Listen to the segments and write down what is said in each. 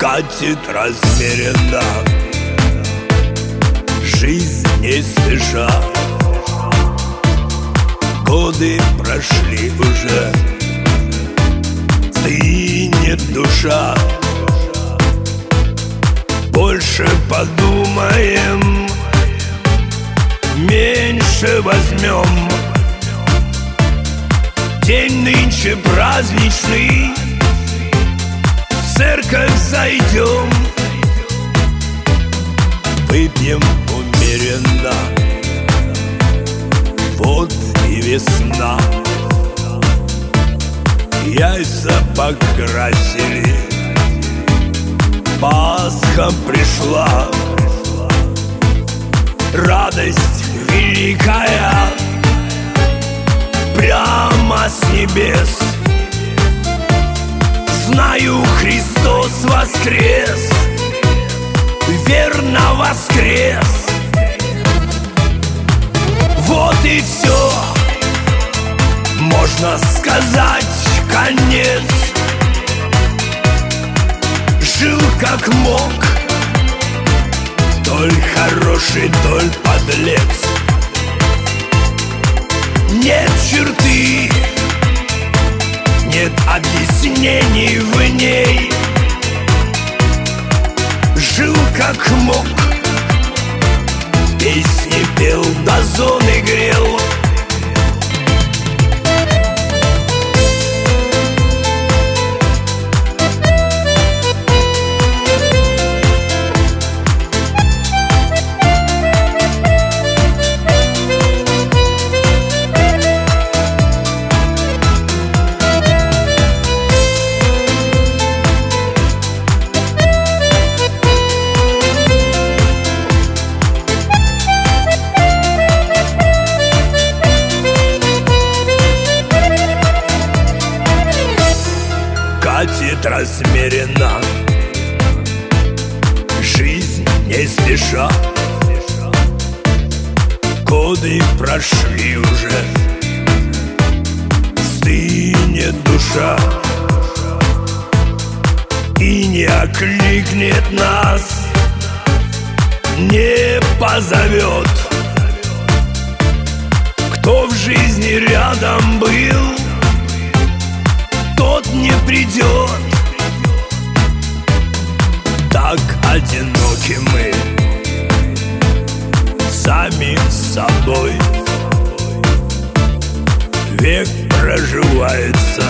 Катит размеренно, жизнь не спеша. Годы прошли уже, стынет душа. Больше подумаем, меньше возьмем. День нынче праздничный, в церковь зайдем. Выпьем умеренно, вот и весна. Яйца покрасили, Пасха пришла. Радость великая прямо с небес. Знаю, Христос воскрес, верно воскрес. Вот и все, можно сказать, конец. Жил как мог, толь хороший, толь подлец. Нет черты, нет объяснений в ней. Жил как мог, песни пел, дозоны грел. Катит размеренно, жизнь не спеша. Годы прошли уже, стынет душа. И не окликнет нас, не позовет. Кто в жизни рядом был, тот не придет. Так одиноки мы, сами с собой. Век проживается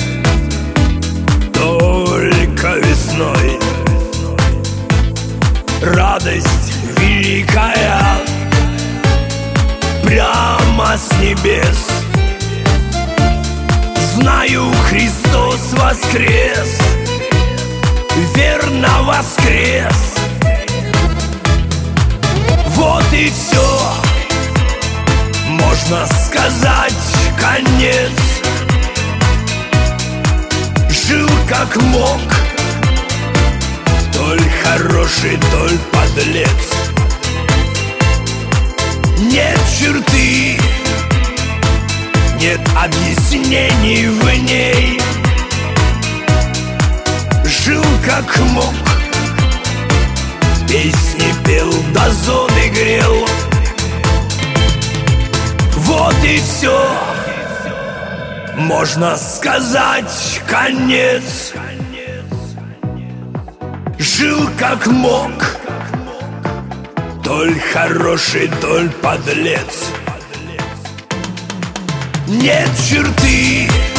только весной. Радость великая прямо с небес. Знаю, Христос воскрес, верно воскрес. Вот и все, можно сказать, конец. Жил как мог, толь хороший, толь подлец. Нет черты, нет объяснений в ней. Жил как мог, песни пел, дозоны грел. Вот и все, можно сказать, конец. Жил как мог, толь хороший, толь подлец. Нет черты,